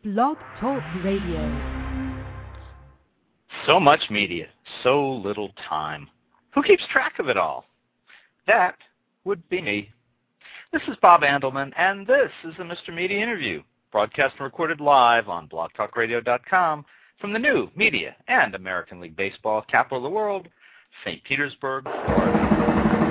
Blog Talk Radio. So much media, so little time. Who keeps track of it all? That would be me. This is Bob Andelman, and this is the Mr. Media Interview, broadcast and recorded live on blogtalkradio.com from the new Media and American League Baseball capital of the world, St. Petersburg, Florida.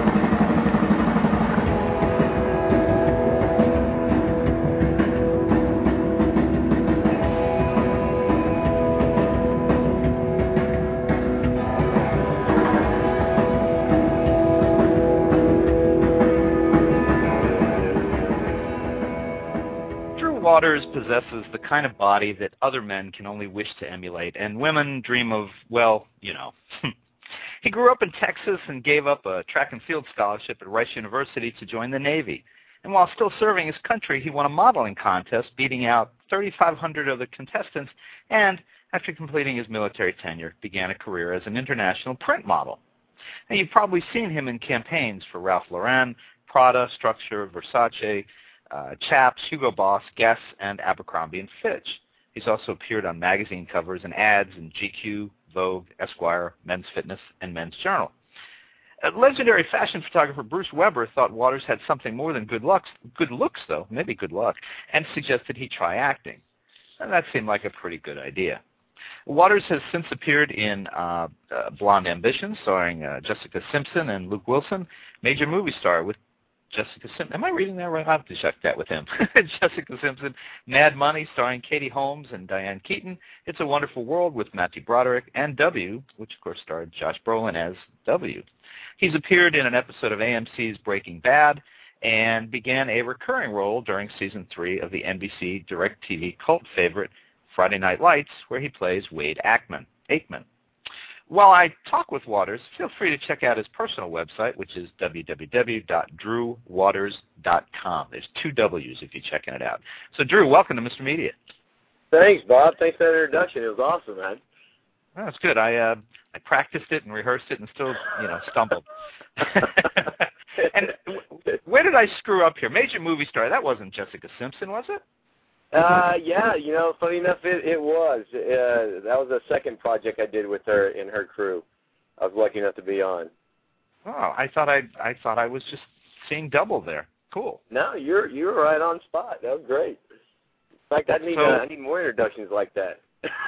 Waters possesses the kind of body that other men can only wish to emulate, and women dream of, well, you know. He grew up in Texas and gave up a track and field scholarship at Rice University to join the Navy. And while still serving his country, he won a modeling contest, beating out 3,500 other contestants, and after completing his military tenure, began a career as an international print model. Now, you've probably seen him in campaigns for Ralph Lauren, Prada, Structure, Versace, Chaps, Hugo Boss, Guess, and Abercrombie & Fitch. He's also appeared on magazine covers and ads in GQ, Vogue, Esquire, Men's Fitness, and Men's Journal. Legendary fashion photographer Bruce Weber thought Waters had something more than good luck, and suggested he try acting. And that seemed like a pretty good idea. Waters has since appeared in Blonde Ambition, starring Jessica Simpson and Luke Wilson, Major Movie Star with Jessica Simpson. Am I reading that right? I'll have to check that with him. Jessica Simpson. Mad Money, starring Katie Holmes and Diane Keaton. It's a Wonderful World with Matthew Broderick. And W, which of course starred Josh Brolin as W. He's appeared in an episode of AMC's Breaking Bad and began a recurring role during Season 3 of the NBC DirecTV cult favorite Friday Night Lights, where he plays Wade Aikman. While I talk with Waters, feel free to check out his personal website, which is www.drewwaters.com. There's 2 W's if you're checking it out. So, Drew, welcome to Mr. Media. Thanks, Bob. Thanks for that introduction. It was awesome, man. Well, that's good. I practiced it and rehearsed it and still, stumbled. And where did I screw up here? Major Movie Star. That wasn't Jessica Simpson, was it? Yeah, funny enough, it was. That was the second project I did with her and her crew. I was lucky enough to be on. Oh, I thought I was just seeing double there. Cool. No, you were right on spot. That was great. In fact, I need more introductions like that.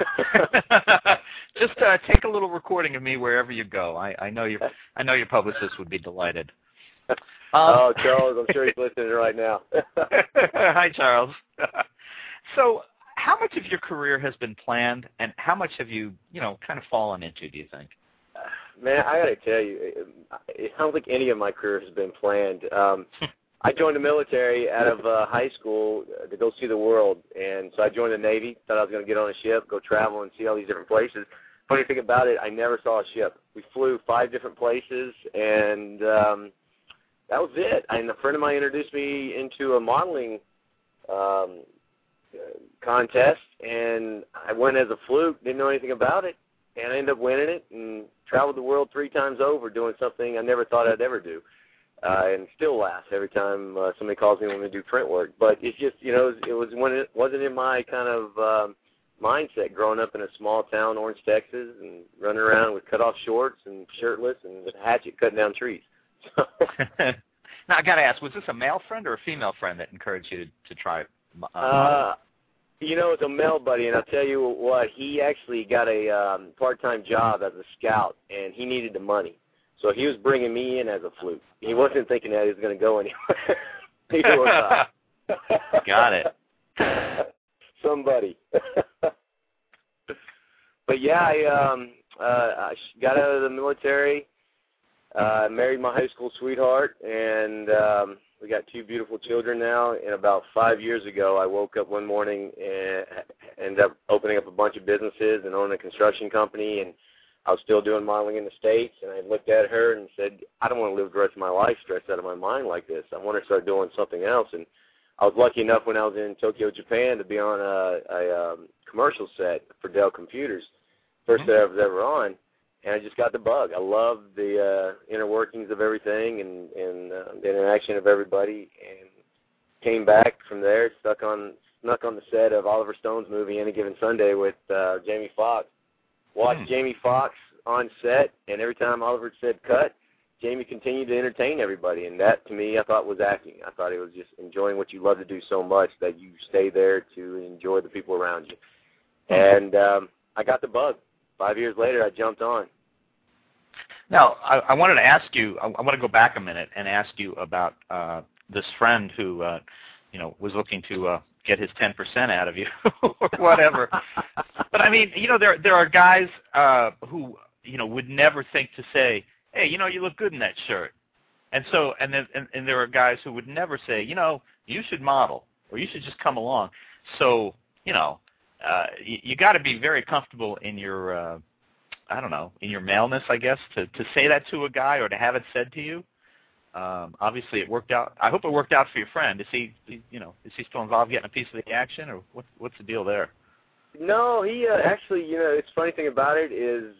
Just take a little recording of me wherever you go. I know your publicist would be delighted. Oh, Charles, I'm sure he's listening right now. Hi, Charles. So how much of your career has been planned, and how much have you, kind of fallen into, do you think? Man, I got to tell you, I don't think any of my career has been planned. I joined the military out of high school to go see the world, and so I joined the Navy, thought I was going to get on a ship, go travel and see all these different places. Funny thing about it, I never saw a ship. We flew 5 different places, and that was it. And a friend of mine introduced me into a modeling contest, and I went as a fluke, didn't know anything about it, and I ended up winning it and traveled the world 3 times over doing something I never thought I'd ever do, and still laugh every time somebody calls me when we do print work. But it's just, it was when it wasn't in my kind of mindset growing up in a small town, Orange, Texas, and running around with cut-off shorts and shirtless and with a hatchet cutting down trees. Now, I got to ask, was this a male friend or a female friend that encouraged you to try? It's a male buddy, and I'll tell you what, he actually got a part-time job as a scout, and he needed the money. So he was bringing me in as a fluke. He wasn't thinking that he was going to go anywhere. Neither was I. Got it. Somebody. But yeah, I got out of the military, married my high school sweetheart, and we got 2 beautiful children now. And about 5 years ago, I woke up one morning and ended up opening up a bunch of businesses and owning a construction company. And I was still doing modeling in the States. And I looked at her and said, I don't want to live the rest of my life stressed out of my mind like this. I want to start doing something else. And I was lucky enough when I was in Tokyo, Japan, to be on a commercial set for Dell Computers, first that I was ever on. And I just got the bug. I love the inner workings of everything and the interaction of everybody. And came back from there, stuck on snuck on the set of Oliver Stone's movie Any Given Sunday with Jamie Foxx. Watched Jamie Foxx on set, and every time Oliver said cut, Jamie continued to entertain everybody, and that, to me, I thought was acting. I thought it was just enjoying what you love to do so much that you stay there to enjoy the people around you. And I got the bug. 5 years later, I jumped on. Now, I wanted to ask you, I want to go back a minute and ask you about this friend who, was looking to get his 10% out of you or whatever. But, I mean, there are guys who, would never think to say, hey, you look good in that shirt. And so, and there are guys who would never say, you should model or you should just come along. So, you got to be very comfortable in your, in your maleness, I guess, to say that to a guy or to have it said to you. Obviously, it worked out. I hope it worked out for your friend. Is he still involved getting a piece of the action, or what's the deal there? No, he actually, it's funny thing about it is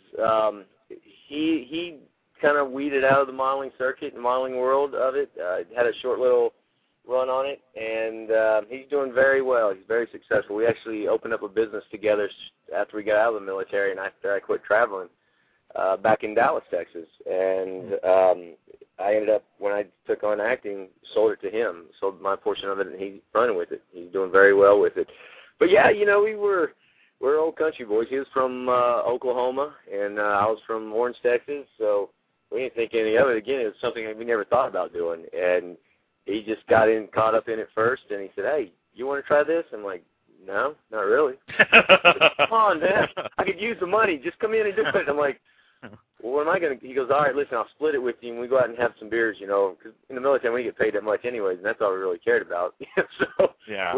he kind of weeded out of the modeling circuit and modeling world of it. Had a short little run on it, and he's doing very well. He's very successful. We actually opened up a business together after we got out of the military and after I quit traveling back in Dallas, Texas. And I ended up, when I took on acting, sold it to him, sold my portion of it, and he's running with it. He's doing very well with it. But, yeah, we're old country boys. He was from Oklahoma, and I was from Orange, Texas, so we didn't think any of it. Again, it was something that we never thought about doing. And he just got caught up in it first, and he said, hey, you want to try this? I'm like, no, not really. Said, come on, man. I could use the money. Just come in and do it. I'm like, well, what am I going to – he goes, all right, listen, I'll split it with you, and we go out and have some beers, because in the military we get paid that much anyways, and that's all we really cared about. So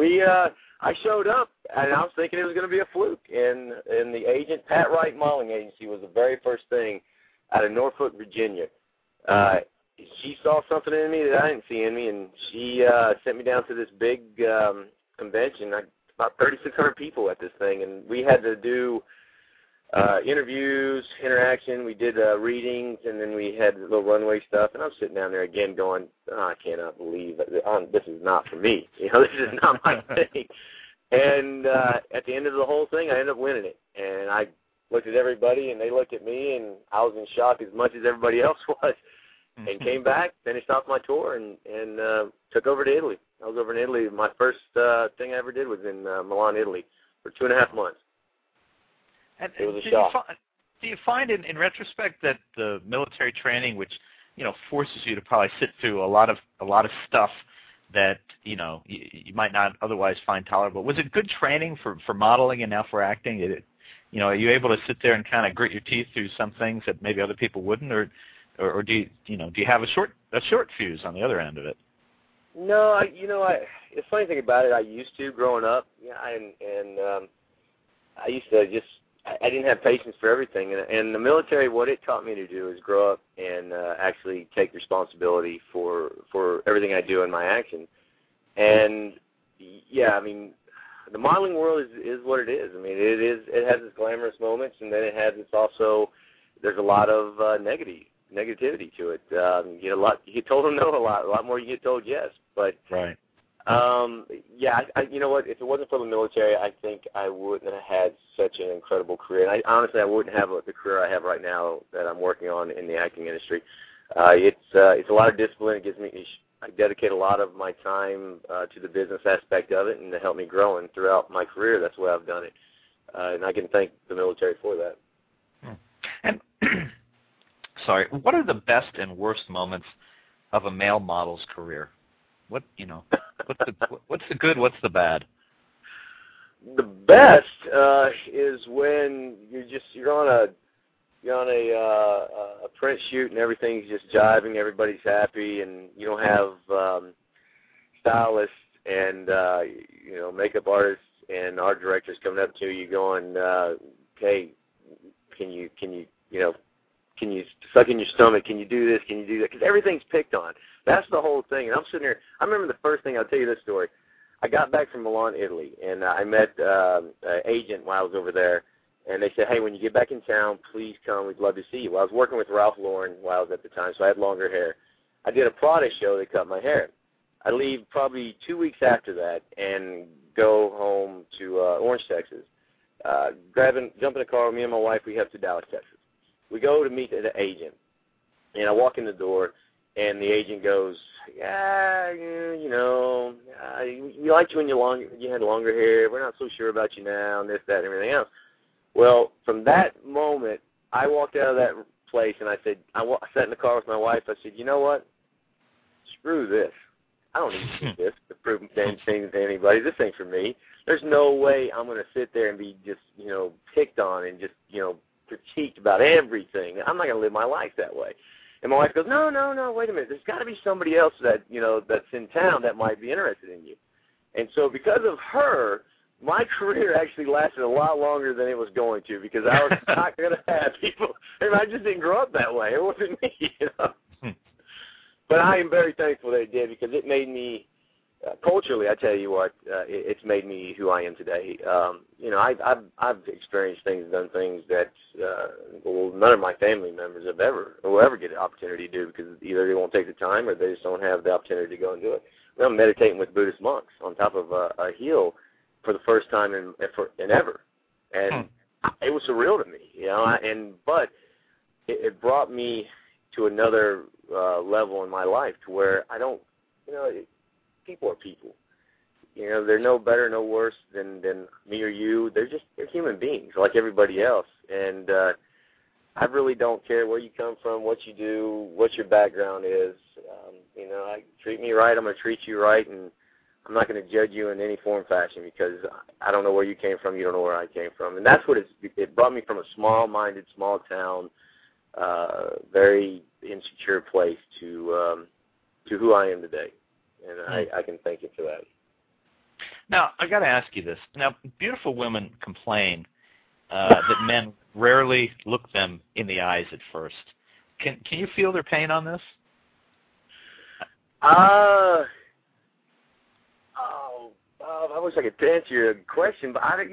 I showed up, and I was thinking it was going to be a fluke. And the agent, Pat Wright Modeling Agency, was the very first thing out of Norfolk, Virginia. She saw something in me that I didn't see in me, and she sent me down to this big convention, about 3,600 people at this thing, and we had to do interviews, interaction. We did readings, and then we had little runway stuff, and I'm sitting down there again going, I cannot believe this is not for me. This is not my thing. And at the end of the whole thing, I ended up winning it, and I looked at everybody, and they looked at me, and I was in shock as much as everybody else was. And came back, finished off my tour, and took over to Italy. I was over in Italy. My first thing I ever did was in Milan, Italy, for 2.5 months. And it was a shock. Do you find in retrospect that the military training, which forces you to probably sit through a lot of stuff that you might not otherwise find tolerable, was it good training for modeling and now for acting? Are you able to sit there and kind of grit your teeth through some things that maybe other people wouldn't, or do you have a short fuse on the other end of it? No, the funny thing about it, I used to growing up, and I used to just I didn't have patience for everything, and the military, what it taught me to do is grow up and actually take responsibility for everything I do in my action. And the modeling world is what it is. I mean, it has its glamorous moments, and then there's a lot of negativity to it. You get told no a lot more you get told yes. But right. You know what? If it wasn't for the military, I think I wouldn't have had such an incredible career. And honestly, I wouldn't have the career I have right now that I'm working on in the acting industry. It's a lot of discipline. I dedicate a lot of my time to the business aspect of it, and to help me grow. And throughout my career, that's the way I've done it. And I can thank the military for that. And sorry, what are the best and worst moments of a male model's career? What's the good? What's the bad? The best is when you're on a print shoot and everything's just jiving, everybody's happy, and you don't have stylists and makeup artists and art directors coming up to you going, "Hey, can you suck in your stomach? Can you do this? Can you do that?" Because everything's picked on. That's the whole thing. And I'm sitting there. I remember the first thing. I'll tell you this story. I got back from Milan, Italy, and I met an agent while I was over there. And they said, "Hey, when you get back in town, please come. We'd love to see you." Well, I was working with Ralph Lauren while I was at the time, so I had longer hair. I did a Prada show. They cut my hair. I leave probably 2 weeks after that, and go home to Orange, Texas. Jump in a car with me and my wife. We head to Dallas, Texas. We go to meet the agent, and I walk in the door, and the agent goes, "Yeah, you know, we liked you when you had longer hair. We're not so sure about you now, and this, that, and everything else." Well, from that moment, I walked out of that place, and I said, I sat in the car with my wife. I said, "You know what? Screw this. I don't need to do this to prove anything to anybody. This ain't for me. There's no way I'm going to sit there and be just, you know, picked on and just, you know, critiqued about everything. I'm not going to live my life that way." And my wife goes, no, wait a minute. There's got to be somebody else that, you know, that's in town that might be interested in you. And so because of her, my career actually lasted a lot longer than it was going to, because I was not going to have people. And I just didn't grow up that way. It wasn't me, you know. But I am very thankful that it did, because it made me, culturally, I tell you what, it's made me who I am today. You know, I've experienced things, done things that none of my family members will ever get an opportunity to do, because either they won't take the time or they just don't have the opportunity to go and do it. I'm meditating with Buddhist monks on top of a hill for the first time in ever, and it was surreal to me, you know. But it brought me to another level in my life, to where I don't, you know, people are people. You know, they're no better, no worse than me or you. They're human beings like everybody else. And I really don't care where you come from, what you do, what your background is. You know, treat me right, I'm going to treat you right, and I'm not going to judge you in any form, fashion, because I don't know where you came from, you don't know where I came from. And that's what it brought me from, a small-minded, small town, very insecure place to who I am today. And I can thank you for that. Now, I got to ask you this. Now, beautiful women complain that men rarely look them in the eyes at first. Can you feel their pain on this? I wish I could answer your question, but I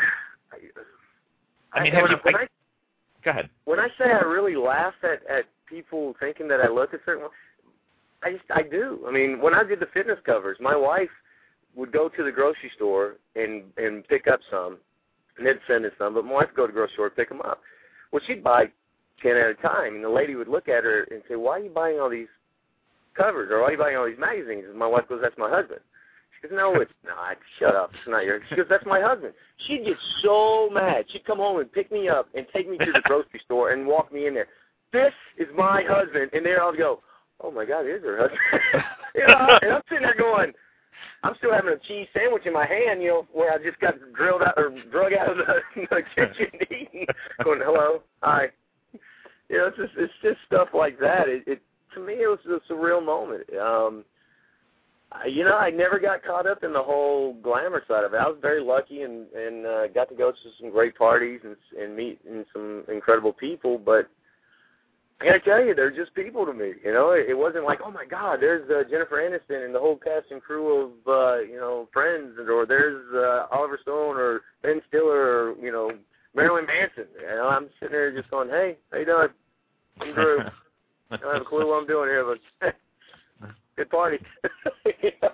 mean, go ahead. When I say I really laugh at people thinking that I look a certain way, I do. I mean, when I did the fitness covers, my wife would go to the grocery store and pick up some, and they'd send us some, but my wife would go to the grocery store and pick them up. Well, she'd buy 10 at a time, and the lady would look at her and say, "Why are you buying all these covers, or why are you buying all these magazines?" And my wife goes, "That's my husband." She goes, "No, it's not. Shut up. It's not yours." She goes, "That's my husband." She'd get so mad. She'd come home and pick me up and take me to the grocery store and walk me in there. "This is my husband." And there I would go, "Oh, my God, it is her husband." You know, and I'm sitting there going, I'm still having a cheese sandwich in my hand, you know, where I just got drug out of the kitchen eating, going, "Hello, hi." You know, it's just stuff like that. It to me, it was a surreal moment. You know, I never got caught up in the whole glamour side of it. I was very lucky and got to go to some great parties and meet some incredible people, but I got to tell you, they're just people to me. You know, it wasn't like, "Oh, my God, there's Jennifer Aniston and the whole cast and crew of, you know, Friends," or "there's Oliver Stone or Ben Stiller or, you know, Marilyn Manson." You know, I'm sitting there just going, "Hey, how you doing? I'm Drew. I don't have a clue what I'm doing here, but good party." You know?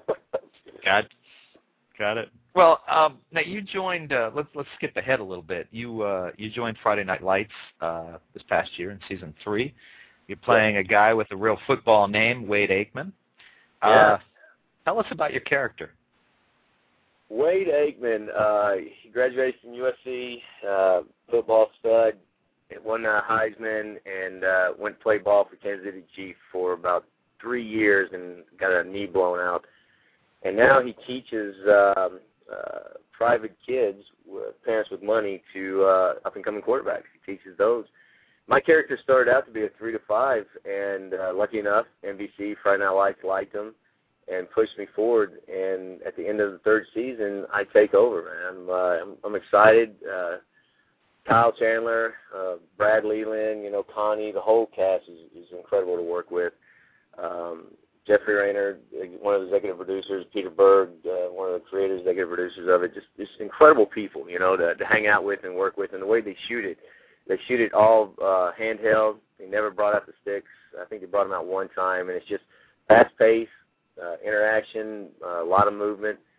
Got it. Well, now you joined. Let's skip ahead a little bit. You joined Friday Night Lights this past year in season 3. You're playing a guy with a real football name, Wade Aikman. Yeah. Tell us about your character. Wade Aikman. He graduated from USC, football stud. Won Heisman, and went to play ball for Kansas City Chiefs for about 3 years and got a knee blown out. And now he teaches private kids, parents with money, to up-and-coming quarterbacks. He teaches those. My character started out to be a 3 to 5, and lucky enough, NBC, Friday Night Lights liked him and pushed me forward. And at the end of the 3rd season, I take over, man. I'm excited. Kyle Chandler, Brad Leland, you know, Connie, the whole cast is incredible to work with. Jeffrey Rayner, one of the executive producers, Peter Berg, one of the creators, executive producers of it, just incredible people, you know, to hang out with and work with. And the way they shoot it all handheld. They never brought out the sticks. I think they brought them out one time, and it's just fast-paced, interaction, a lot of movement.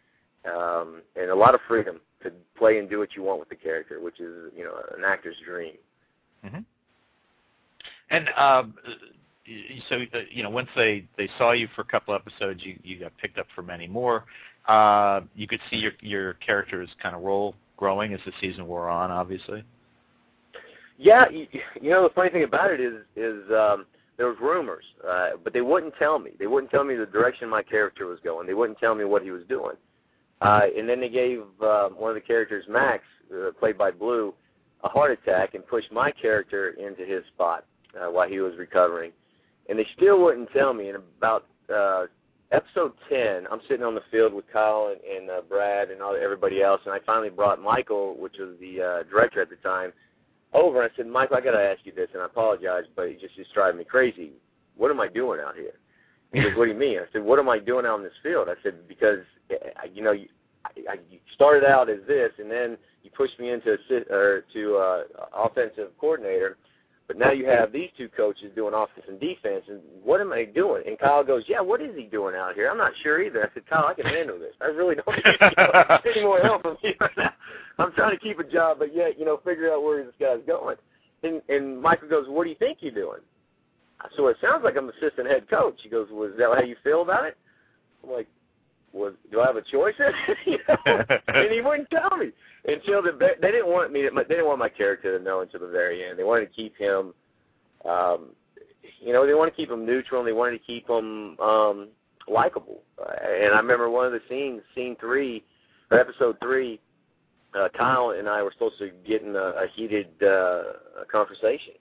and a lot of freedom to play and do what you want with the character, which is, an actor's dream. Mm-hmm. And so, once they saw you for a couple episodes, you got picked up for many more. You could see your character's kind of role growing as the season wore on, obviously. Yeah, the funny thing about it is there was rumors, but they wouldn't tell me. They wouldn't tell me the direction my character was going. They wouldn't tell me what he was doing. And then they gave one of the characters, Max, played by Blue, a heart attack and pushed my character into his spot while he was recovering. And they still wouldn't tell me. And about episode 10, I'm sitting on the field with Kyle and Brad and everybody else, and I finally brought Michael, which was the director at the time, over. And I said, Michael, I got to ask you this, and I apologize, but it just driving me crazy. What am I doing out here? He goes, what do you mean? I said, what am I doing out in this field? I said, because, you started out as this, and then you pushed me into offensive coordinator, but now you have these two coaches doing offense and defense, and what am I doing? And Kyle goes, yeah, what is he doing out here? I'm not sure either. I said, Kyle, I can handle this. I really don't need any more help from you right now. I'm trying to keep a job, but yet, figure out where this guy's going. And Michael goes, what do you think you're doing? I said, well, it sounds like I'm assistant head coach. He goes, well, is that how you feel about it? I'm like, well, do I have a choice? And he wouldn't tell me until they didn't want me. They didn't want my character to know until the very end. They wanted to keep him, they want to keep him neutral, and they wanted to keep him likable. And I remember one of the scenes, scene 3, or episode 3. Kyle and I were supposed to get in a heated conversation,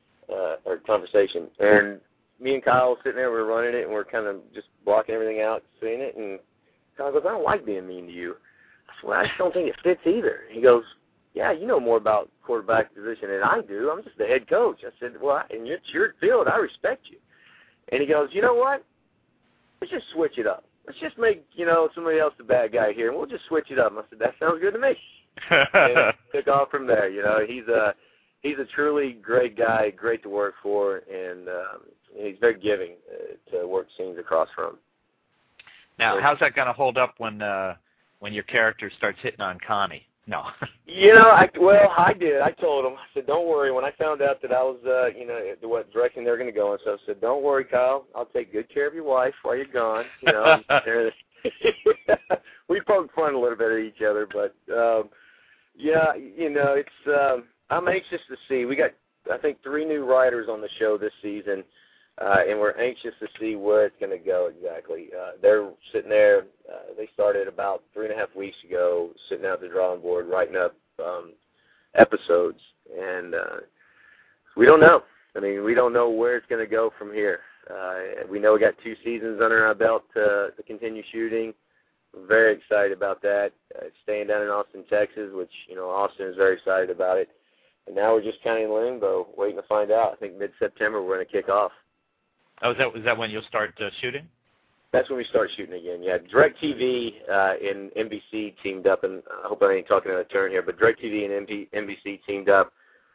and me and Kyle were sitting there, we were running it, and we're kind of just blocking everything out, seeing it, and Kyle goes, I don't like being mean to you. I said, well, I just don't think it fits either. He goes, yeah, you know more about quarterback position than I do. I'm just the head coach. I said, well, and it's your field. I respect you. And he goes, you know what? Let's just switch it up. Let's just make, somebody else the bad guy here, and we'll just switch it up. And I said, that sounds good to me. And it took off from there. He's a truly great guy, great to work for, and he's very giving to work scenes across from. Now, how's that going to hold up when your character starts hitting on Connie? No. I did. I told him. I said, don't worry. When I found out that I was, what direction they were going to go, and so I said, don't worry, Kyle. I'll take good care of your wife while you're gone. We poked fun a little bit at each other, but it's. I'm anxious to see. We got, I think, 3 new writers on the show this season, and we're anxious to see where it's going to go exactly. They're sitting there. They started about 3.5 weeks ago, sitting out at the drawing board, writing up episodes, and we don't know. I mean, we don't know where it's going to go from here. We know we got 2 seasons under our belt to continue shooting. We're very excited about that. Staying down in Austin, Texas, which, Austin is very excited about it. And now we're just kind of in limbo, waiting to find out. I think mid-September we're going to kick off. Oh, is that when you'll start shooting? That's when we start shooting again, yeah. DirecTV and NBC teamed up, and I hope I ain't talking out of turn here, but DirecTV and NBC teamed up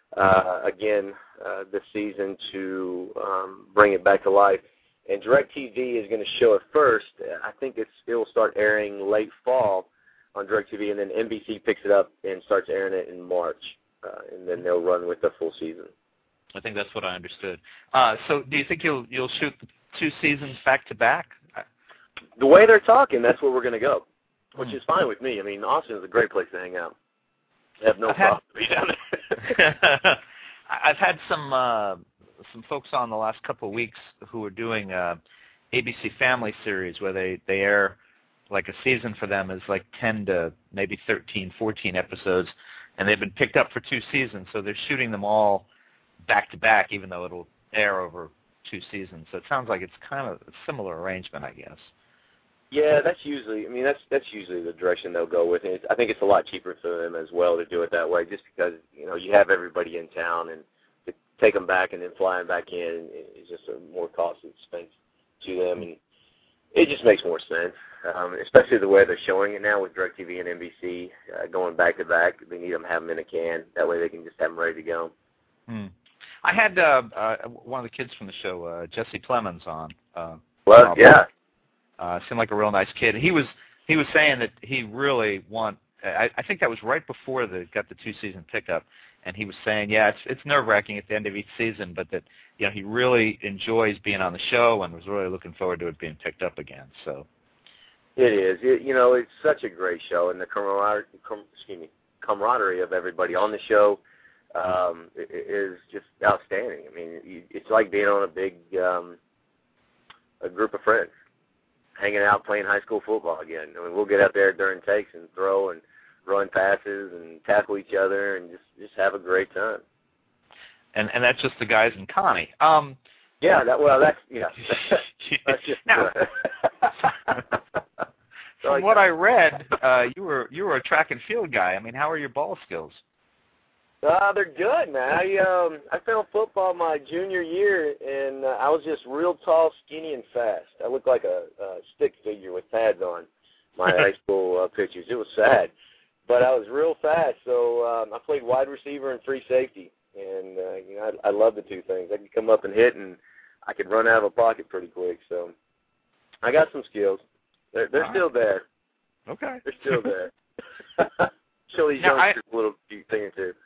again this season to bring it back to life. And DirecTV is going to show it first. I think it will start airing late fall on DirecTV, and then NBC picks it up and starts airing it in March. And then they'll run with the full season. I think that's what I understood. So do you think you'll shoot the 2 seasons back to back? The way they're talking, that's where we're going to go, which is fine with me. I mean, Austin is a great place to hang out. I have no problem to be down there. I've had some folks on the last couple of weeks who are doing ABC Family series where they air like a season for them is like 10 to maybe 13, 14 episodes, and they've been picked up for 2 seasons, so they're shooting them all back-to-back, even though it'll air over 2 seasons. So it sounds like it's kind of a similar arrangement, I guess. Yeah, that's usually the direction they'll go with it. I think it's a lot cheaper for them as well to do it that way, just because, you have everybody in town, and to take them back and then fly them back in is just a more costly expense to them, and it just makes more sense. Especially the way they're showing it now with DirecTV and NBC going back-to-back. They need them to have them in a can. That way they can just have them ready to go. I had one of the kids from the show, Jesse Plemons, on. Yeah. Seemed like a real nice kid. He was He was saying that he really I think that was right before they got the 2-season pickup, and he was saying, yeah, it's nerve-wracking at the end of each season, but that he really enjoys being on the show and was really looking forward to it being picked up again. So it is. It's such a great show, and the camaraderie of everybody on the show is just outstanding. I mean, it's like being on a big a group of friends, hanging out, playing high school football again. I mean, we'll get out there during takes and throw and run passes and tackle each other and just have a great time. And that's just the guys in Connie. Yeah, that's that's just now, from what I read, you were a track and field guy. I mean, how are your ball skills? They're good, man. I found football my junior year, and I was just real tall, skinny, and fast. I looked like a stick figure with pads on my high school pictures. It was sad, but I was real fast. So I played wide receiver and free safety, and I love the two things. I could come up and hit, and I could run out of a pocket pretty quick. So I got some skills. They're still there. Okay. They're still there. Show these youngsters a little thing or two.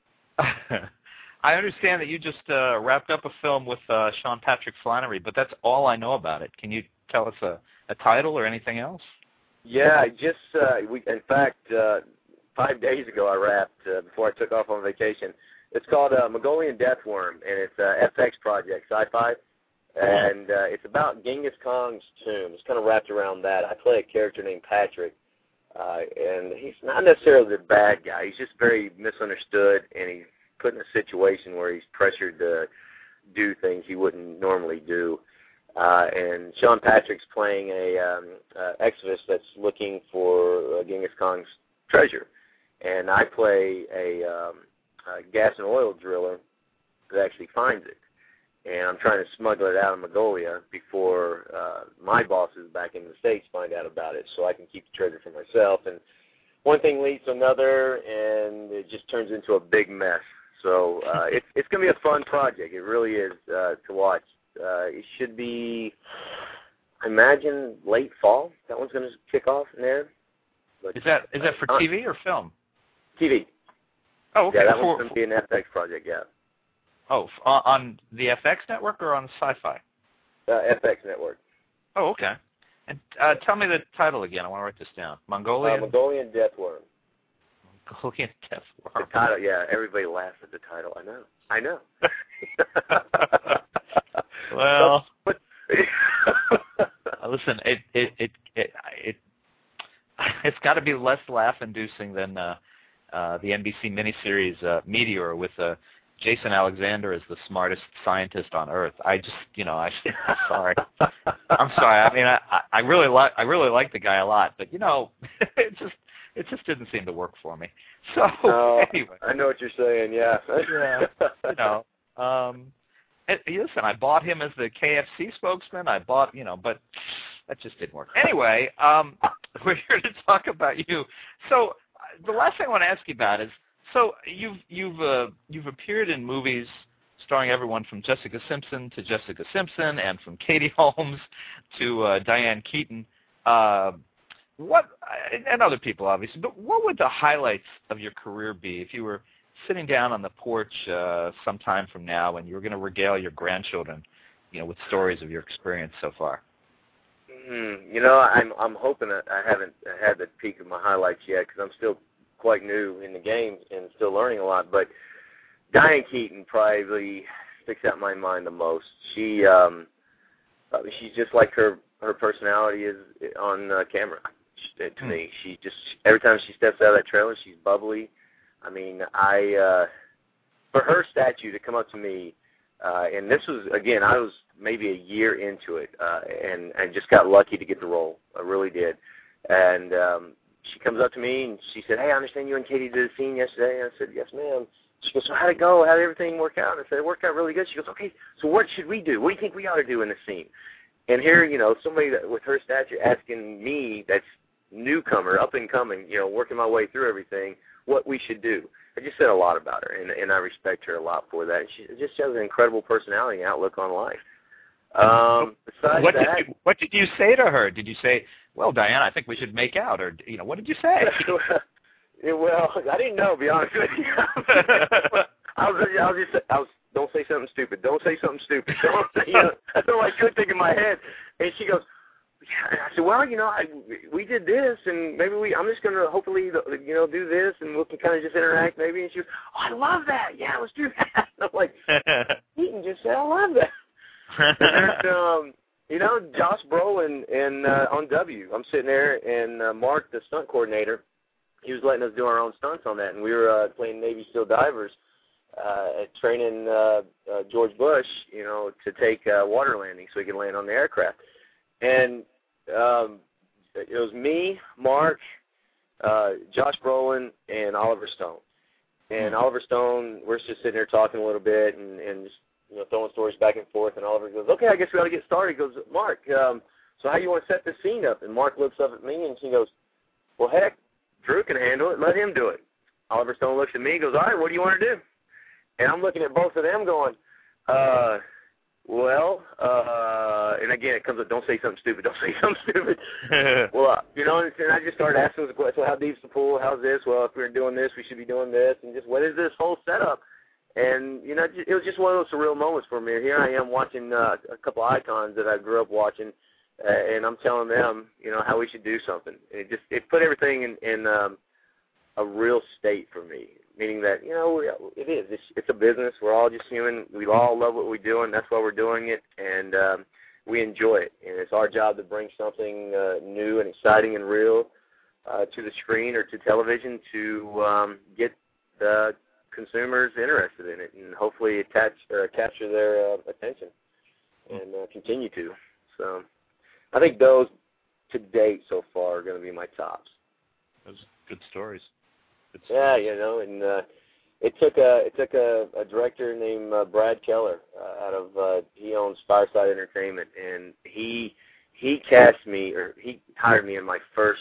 I understand that you just wrapped up a film with Sean Patrick Flannery, but that's all I know about it. Can you tell us a title or anything else? Yeah, I just in fact 5 days ago I wrapped before I took off on vacation. It's called Mongolian Deathworm, and it's a FX project, sci-fi, and it's about Genghis Khan's tomb. It's kind of wrapped around that. I play a character named Patrick. And he's not necessarily the bad guy. He's just very misunderstood, and he's put in a situation where he's pressured to do things he wouldn't normally do. And Sean Patrick's playing a exorcist that's looking for Genghis Khan's treasure. And I play a gas and oil driller that actually finds it. And I'm trying to smuggle it out of Mongolia before my bosses back in the States find out about it, so I can keep the treasure for myself. And one thing leads to another, and it just turns into a big mess. So it's going to be a fun project. It really is to watch. It should be, I imagine, late fall. That one's going to kick off in there. But, is that for TV or film? TV. Oh, okay. Yeah, that one's going to be an FX project, yeah. Oh, on the FX network or on Sci-Fi? FX network. Oh, okay. And tell me the title again. I want to write this down. Mongolian Deathworm. Mongolian Deathworm. The title, yeah. Everybody laughs at the title. I know. Well, listen. It's got to be less laugh-inducing than the NBC miniseries Meteor with Jason Alexander is the smartest scientist on Earth. I'm sorry. I'm sorry. I mean, I really like the guy a lot, but it just didn't seem to work for me. So anyway, I know what you're saying. Yeah. Listen, I bought him as the KFC spokesman. But that just didn't work. Anyway, we're here to talk about you. So the last thing I want to ask you about is. So you've appeared in movies starring everyone from Jessica Simpson to Jessica Simpson, and from Katie Holmes to Diane Keaton, and other people obviously. But what would the highlights of your career be if you were sitting down on the porch sometime from now and you were going to regale your grandchildren, with stories of your experience so far? I'm hoping that I haven't had the peak of my highlights yet, because I'm still quite new in the game and still learning a lot, but Diane Keaton probably sticks out in my mind the most. She's just like her personality is on camera. To me, she just, every time she steps out of that trailer, she's bubbly. I mean, for her statue to come up to me, and this was, again, I was maybe a year into it, and just got lucky to get the role. I really did. And she comes up to me and she said, "Hey, I understand you and Katie did a scene yesterday." And I said, "Yes, ma'am." She goes, "So how'd it go? How did everything work out?" And I said, "It worked out really good." She goes, "Okay, so what should we do? What do you think we ought to do in this scene?" And here, somebody with her stature asking me, that's newcomer, up and coming, working my way through everything, what we should do. I just said a lot about her, and I respect her a lot for that. She just has an incredible personality and outlook on life. Besides what did you say to her? Did you say, well, Diane, I think we should make out, or, what did you say? Well, I didn't know, to be honest with you. Don't say something stupid. Don't say something stupid. That's all I could think in my head. And she goes, I said, well, we did this, and maybe I'm just going to hopefully, do this, and we can kind of just interact maybe. And she goes, oh, I love that. Yeah, let's do that. And I'm like, Eaton just said, I love that. And, Josh Brolin and on W. I'm sitting there, and Mark, the stunt coordinator, he was letting us do our own stunts on that, and we were playing Navy SEAL divers, training George Bush, to take water landing so he could land on the aircraft. And it was me, Mark, Josh Brolin, and Oliver Stone. And Oliver Stone, we're just sitting there talking a little bit and just throwing stories back and forth. And Oliver goes, okay, I guess we ought to get started. He goes, Mark, so how you want to set this scene up? And Mark looks up at me and she goes, well, heck, Drew can handle it. Let him do it. Oliver Stone looks at me and goes, all right, what do you want to do? And I'm looking at both of them going, and again, it comes up, don't say something stupid, don't say something stupid. Well, and I just started asking the question, how deep's the pool, how's this? Well, if we're doing this, we should be doing this, and just what is this whole setup? And, it was just one of those surreal moments for me. Here I am watching a couple icons that I grew up watching, and I'm telling them, how we should do something. It put everything in a real state for me. Meaning that, it is. It's a business. We're all just human. We all love what we do, and that's why we're doing it, and we enjoy it. And it's our job to bring something new and exciting and real to the screen or to television to get the consumers interested in it and hopefully capture their attention and continue to. So I think those, to date so far, are going to be my tops. Those good stories. Yeah, and it took a director named Brad Keller out of he owns Fireside Entertainment, and he cast me, or he hired me in my first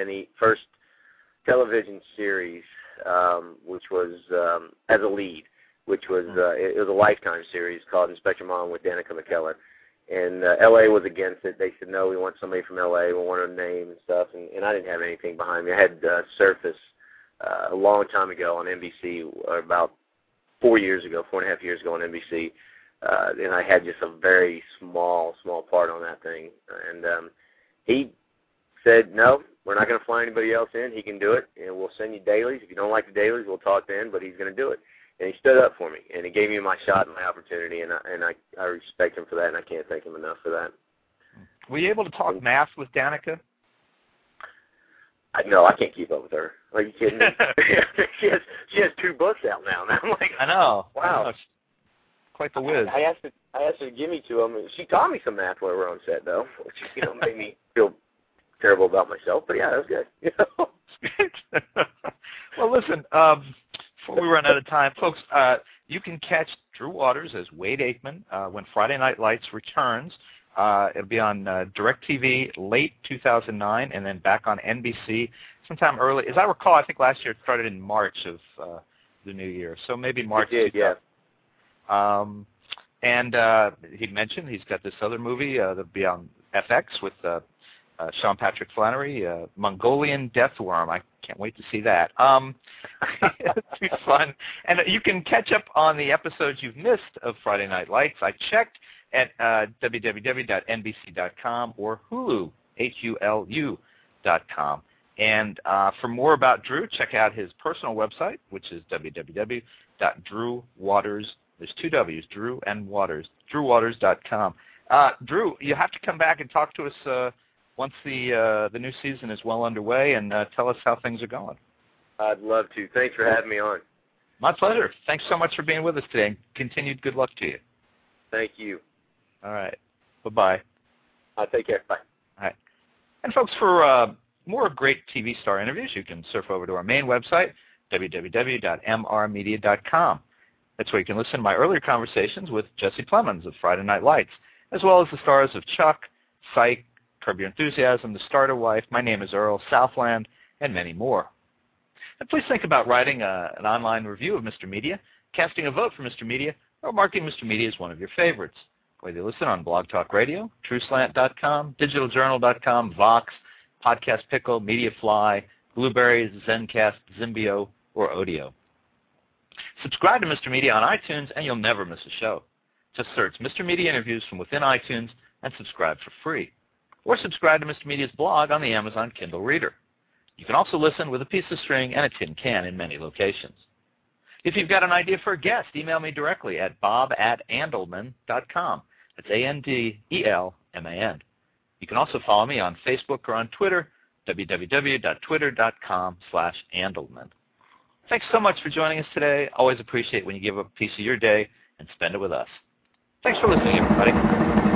television series, which was as a lead, which was it was a Lifetime series called Inspector Mom with Danica McKellar. And L.A. was against it. They said, no, we want somebody from L.A. We want a name and stuff. And I didn't have anything behind me. I had Surface a long time ago on NBC, about 4.5 years ago on NBC. And I had just a very small part on that thing. And he said, no, we're not going to fly anybody else in. He can do it, and we'll send you dailies. If you don't like the dailies, we'll talk then, but he's going to do it. And he stood up for me, and he gave me my shot and my opportunity, and I respect him for that, and I can't thank him enough for that. Were you able to talk math with Danica? No, I can't keep up with her. Are you kidding me? she has 2 books out now. And I'm like, I know. Wow. I know. Quite the whiz. I asked her to give me 2 of them. She taught me some math while we were on set, though, which made me feel terrible about myself. But yeah, that was good. Well, listen. Before we run out of time, folks, you can catch Drew Waters as Wade Aikman when Friday Night Lights returns. It'll be on DirecTV late 2009 and then back on NBC sometime early. As I recall, I think last year it started in March of the new year, so maybe March. It did, yeah. And he mentioned he's got this other movie that'll be on FX with Sean Patrick Flannery, Mongolian Deathworm. I can't wait to see that. It'll be fun. And you can catch up on the episodes you've missed of Friday Night Lights. I checked at www.nbc.com or Hulu, HULU.com. And for more about Drew, check out his personal website, which is www.drewwaters. There's 2 W's, Drew and Waters, drewwaters.com. Drew, you have to come back and talk to us once the new season is well underway and tell us how things are going. I'd love to. Thanks for having me on. My pleasure. Thanks so much for being with us today, and continued good luck to you. Thank you. All right. Bye-bye. Take care. Bye. All right. And, folks, for more great TV star interviews, you can surf over to our main website, www.mrmedia.com. That's where you can listen to my earlier conversations with Jesse Plemons of Friday Night Lights, as well as the stars of Chuck, Psych, Curb Your Enthusiasm, The Starter Wife, My Name is Earl, Southland, and many more. And please think about writing an online review of Mr. Media, casting a vote for Mr. Media, or marking Mr. Media as one of your favorites. Whether you listen on Blog Talk Radio, TrueSlant.com, DigitalJournal.com, Vox, Podcast Pickle, MediaFly, Blueberry, Zencast, Zimbio, or Odeo. Subscribe to Mr. Media on iTunes, and you'll never miss a show. Just search Mr. Media Interviews from within iTunes and subscribe for free. Or subscribe to Mr. Media's blog on the Amazon Kindle Reader. You can also listen with a piece of string and a tin can in many locations. If you've got an idea for a guest, email me directly at bob@andelman.com. That's ANDELMAN. You can also follow me on Facebook or on Twitter, www.twitter.com/Andelman. Thanks so much for joining us today. Always appreciate when you give up a piece of your day and spend it with us. Thanks for listening, everybody.